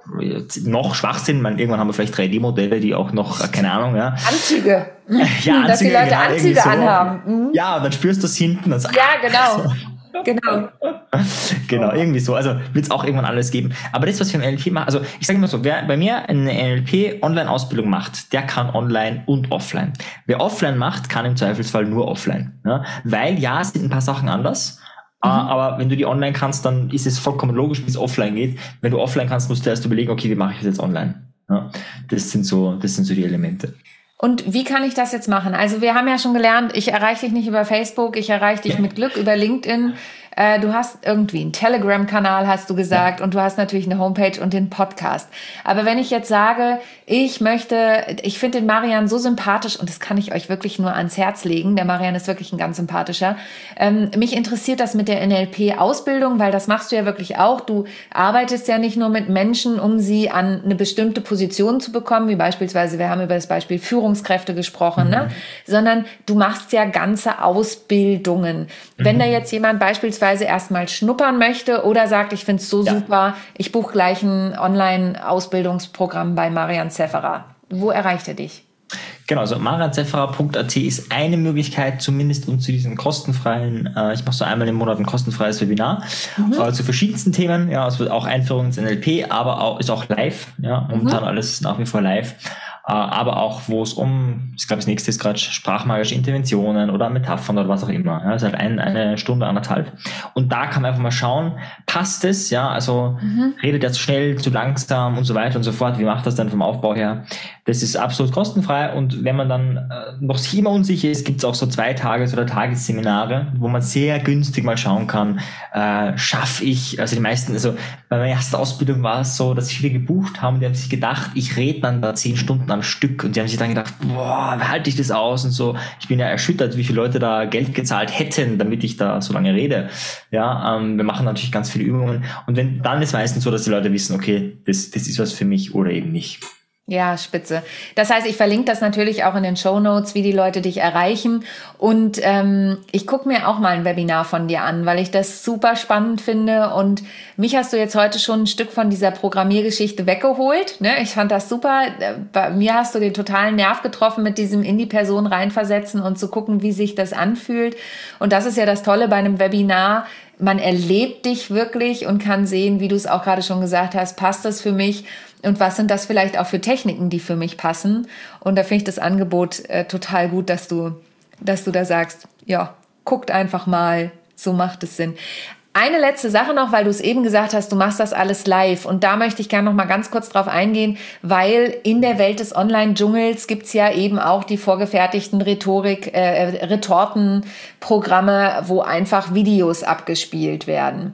noch Schwachsinn, man, irgendwann haben wir vielleicht drei D-Modelle, die auch noch, keine Ahnung, ja. Anzüge. Ja, Anzüge, dass die Leute genau, Anzüge so. Anhaben. Mhm. Ja, und dann spürst du es hinten. Und so, ja, genau. So. Genau. Genau, irgendwie so. Also wird es auch irgendwann alles geben. Aber das, was wir im N L P machen, also ich sage immer so, wer bei mir eine N L P-Online-Ausbildung macht, der kann online und offline. Wer offline macht, kann im Zweifelsfall nur offline. Ja? Weil ja, es sind ein paar Sachen anders. Mhm. Aber wenn du die online kannst, dann ist es vollkommen logisch, wie es offline geht. Wenn du offline kannst, musst du erst überlegen, okay, wie mache ich das jetzt online? Ja, das sind so, das sind so die Elemente. Und wie kann ich das jetzt machen? Also wir haben ja schon gelernt, ich erreiche dich nicht über Facebook, ich erreiche dich ja. mit Glück über LinkedIn. Äh, du hast irgendwie einen Telegram-Kanal, hast du gesagt, ja. und du hast natürlich eine Homepage und den Podcast. Aber wenn ich jetzt sage, ich möchte, ich finde den Marian so sympathisch, und das kann ich euch wirklich nur ans Herz legen, der Marian ist wirklich ein ganz sympathischer. Ähm, mich interessiert das mit der N L P-Ausbildung, weil das machst du ja wirklich auch. Du arbeitest ja nicht nur mit Menschen, um sie an eine bestimmte Position zu bekommen, wie beispielsweise, wir haben über das Beispiel Führungskräfte gesprochen, mhm. ne? Sondern du machst ja ganze Ausbildungen. Mhm. Wenn da jetzt jemand beispielsweise erstmal schnuppern möchte oder sagt, ich finde es so ja. super, ich buche gleich ein Online-Ausbildungsprogramm bei Marian Zefferer. Wo erreicht er dich? Genau, also marian zefferer punkt a t ist eine Möglichkeit, zumindest um zu diesen kostenfreien, äh, ich mache so einmal im Monat ein kostenfreies Webinar mhm. äh, zu verschiedensten Themen, ja, es wird auch Einführung ins N L P, aber auch, ist auch live, ja, momentan mhm. alles nach wie vor live. Aber auch, wo es um, ich glaube, das nächste ist gerade sprachmagische Interventionen oder Metaphern oder was auch immer. Ja, das ist halt ein, eine Stunde, anderthalb. Und da kann man einfach mal schauen, passt es, ja, also mhm. redet er zu schnell, zu langsam und so weiter und so fort. Wie macht das dann vom Aufbau her? Das ist absolut kostenfrei, und wenn man dann äh, noch sich immer unsicher ist, gibt es auch so zwei Tages- oder Tagesseminare, wo man sehr günstig mal schauen kann, äh, schaffe ich, also die meisten, also bei meiner ersten Ausbildung war es so, dass viele gebucht haben, die haben sich gedacht, ich rede dann da zehn Stunden am Stück, und die haben sich dann gedacht, boah, wie halte ich das aus und so. Ich bin ja erschüttert, wie viele Leute da Geld gezahlt hätten, damit ich da so lange rede. Ja, ähm, wir machen natürlich ganz viele Übungen, und wenn, dann ist meistens so, dass die Leute wissen, okay, das, das ist was für mich oder eben nicht. Ja, spitze. Das heißt, ich verlinke das natürlich auch in den Shownotes, wie die Leute dich erreichen. Und ähm, ich gucke mir auch mal ein Webinar von dir an, weil ich das super spannend finde. Und mich hast du jetzt heute schon ein Stück von dieser Programmiergeschichte weggeholt. Ne? Ich fand das super. Bei mir hast du den totalen Nerv getroffen, mit diesem in die Person reinversetzen und zu gucken, wie sich das anfühlt. Und das ist ja das Tolle bei einem Webinar. Man erlebt dich wirklich und kann sehen, wie du es auch gerade schon gesagt hast, passt das für mich? Und was sind das vielleicht auch für Techniken, die für mich passen? Und da finde ich das Angebot äh, total gut, dass du, dass du da sagst, ja, guckt einfach mal, so macht es Sinn. Eine letzte Sache noch, weil du es eben gesagt hast, du machst das alles live. Und da möchte ich gerne noch mal ganz kurz drauf eingehen, weil in der Welt des Online-Dschungels gibt es ja eben auch die vorgefertigten Rhetorik, äh, Retortenprogramme, wo einfach Videos abgespielt werden.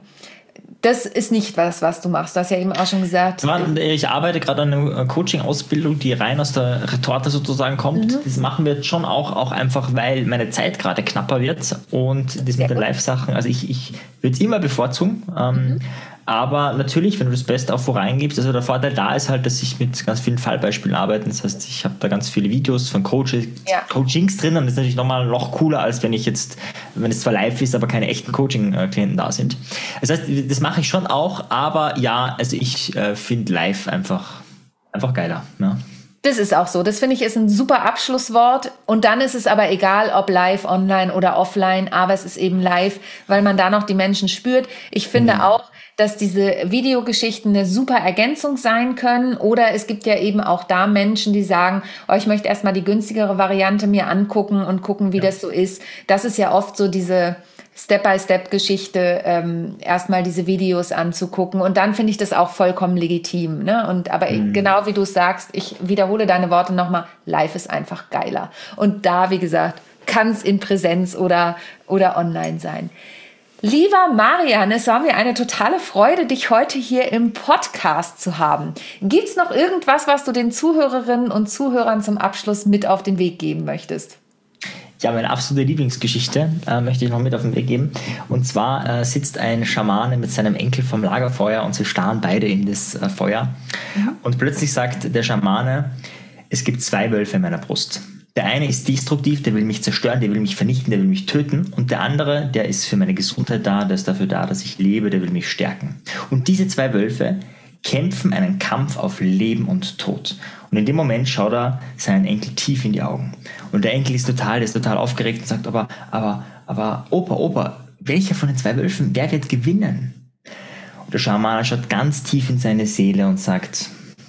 Das ist nicht was, was du machst. Du hast ja eben auch schon gesagt. Ich arbeite gerade an einer Coaching-Ausbildung, die rein aus der Retorte sozusagen kommt. Mhm. Das machen wir jetzt schon auch, auch einfach, weil meine Zeit gerade knapper wird. Und das Sehr mit den Live-Sachen, also ich, ich würde es immer bevorzugen. Ähm, mhm. Aber natürlich, wenn du das Beste auch voreingibst, also der Vorteil da ist halt, dass ich mit ganz vielen Fallbeispielen arbeite. Das heißt, ich habe da ganz viele Videos von Coaches, ja. Coachings drin und das ist natürlich nochmal noch cooler, als wenn ich jetzt, wenn es zwar live ist, aber keine echten Coaching-Klienten da sind. Das heißt, das mache ich schon auch, aber ja, also ich äh, finde live einfach, einfach geiler. Ja. Das ist auch so. Das finde ich ist ein super Abschlusswort. Und dann ist es aber egal, ob live, online oder offline, aber es ist eben live, weil man da noch die Menschen spürt. Ich finde mhm. auch, dass diese Videogeschichten eine super Ergänzung sein können. Oder es gibt ja eben auch da Menschen, die sagen, oh, ich möchte erstmal die günstigere Variante mir angucken und gucken, wie ja. das so ist. Das ist ja oft so diese Step-by-Step-Geschichte, ähm, erstmal diese Videos anzugucken. Und dann finde ich das auch vollkommen legitim. Ne? Und aber mhm. genau wie du es sagst, ich wiederhole deine Worte nochmal, live ist einfach geiler. Und da, wie gesagt, kann es in Präsenz oder, oder online sein. Lieber Marian, es war mir eine totale Freude, dich heute hier im Podcast zu haben. Gibt's noch irgendwas, was du den Zuhörerinnen und Zuhörern zum Abschluss mit auf den Weg geben möchtest? Ja, meine absolute Lieblingsgeschichte äh, möchte ich noch mit auf den Weg geben. Und zwar äh, sitzt ein Schamane mit seinem Enkel vom Lagerfeuer und sie starren beide in das äh, Feuer. Mhm. Und plötzlich sagt der Schamane, es gibt zwei Wölfe in meiner Brust. Der eine ist destruktiv, der will mich zerstören, der will mich vernichten, der will mich töten. Und der andere, der ist für meine Gesundheit da, der ist dafür da, dass ich lebe, der will mich stärken. Und diese zwei Wölfe kämpfen einen Kampf auf Leben und Tod. Und in dem Moment schaut er seinen Enkel tief in die Augen. Und der Enkel ist total, der ist total aufgeregt und sagt, aber, aber, aber, Opa, Opa, welcher von den zwei Wölfen, wer wird gewinnen? Und der Schamane schaut ganz tief in seine Seele und sagt,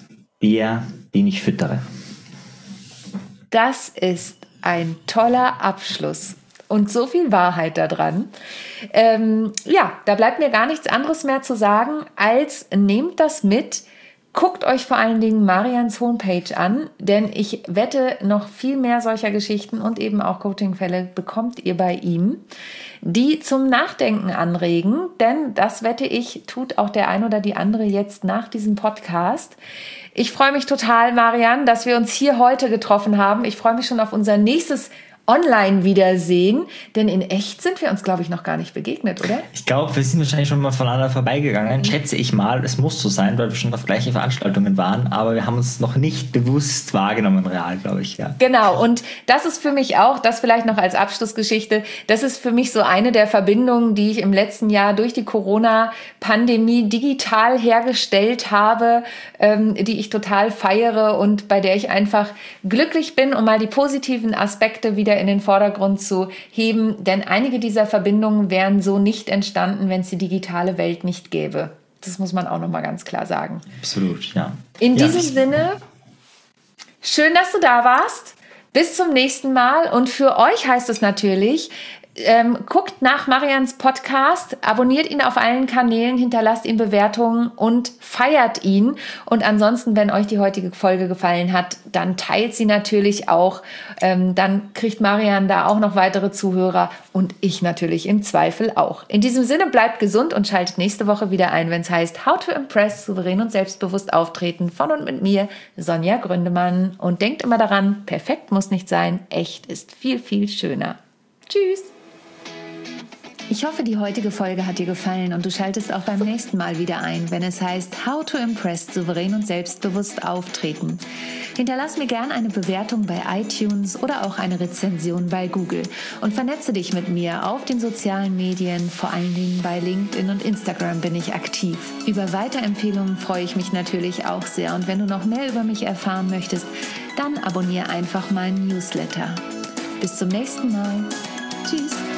der, den ich füttere. Das ist ein toller Abschluss und so viel Wahrheit da dran. Ähm, ja, da bleibt mir gar nichts anderes mehr zu sagen, als nehmt das mit. Guckt euch vor allen Dingen Marians Homepage an, denn ich wette, noch viel mehr solcher Geschichten und eben auch Coachingfälle bekommt ihr bei ihm, die zum Nachdenken anregen, denn das wette ich, tut auch der ein oder die andere jetzt nach diesem Podcast. Ich freue mich total, Marian, dass wir uns hier heute getroffen haben. Ich freue mich schon auf unser nächstes Online-Wiedersehen, denn in echt sind wir uns, glaube ich, noch gar nicht begegnet, oder? Ich glaube, wir sind wahrscheinlich schon mal voneinander vorbeigegangen, mhm. schätze ich mal. Es muss so sein, weil wir schon auf gleiche Veranstaltungen waren, aber wir haben uns noch nicht bewusst wahrgenommen, real, glaube ich, ja. Genau, und das ist für mich auch, das vielleicht noch als Abschlussgeschichte, das ist für mich so eine der Verbindungen, die ich im letzten Jahr durch die Corona-Pandemie digital hergestellt habe, ähm, die ich total feiere und bei der ich einfach glücklich bin, um mal die positiven Aspekte wieder in den Vordergrund zu heben, denn einige dieser Verbindungen wären so nicht entstanden, wenn es die digitale Welt nicht gäbe. Das muss man auch noch mal ganz klar sagen. Absolut, ja. In ja, diesem Sinne, schön, dass du da warst. Bis zum nächsten Mal. Und für euch heißt es natürlich, Ähm, guckt nach Marians Podcast, abonniert ihn auf allen Kanälen, hinterlasst ihm Bewertungen und feiert ihn. Und ansonsten, wenn euch die heutige Folge gefallen hat, dann teilt sie natürlich auch. Ähm, dann kriegt Marian da auch noch weitere Zuhörer und ich natürlich im Zweifel auch. In diesem Sinne, bleibt gesund und schaltet nächste Woche wieder ein, wenn es heißt How to Impress, souverän und selbstbewusst auftreten, von und mit mir, Sonja Gründemann. Und denkt immer daran, perfekt muss nicht sein, echt ist viel, viel schöner. Tschüss! Ich hoffe, die heutige Folge hat dir gefallen und du schaltest auch beim nächsten Mal wieder ein, wenn es heißt How to Impress, souverän und selbstbewusst auftreten. Hinterlass mir gerne eine Bewertung bei iTunes oder auch eine Rezension bei Google und vernetze dich mit mir auf den sozialen Medien, vor allen Dingen bei LinkedIn und Instagram bin ich aktiv. Über Weiterempfehlungen freue ich mich natürlich auch sehr und wenn du noch mehr über mich erfahren möchtest, dann abonniere einfach meinen Newsletter. Bis zum nächsten Mal. Tschüss.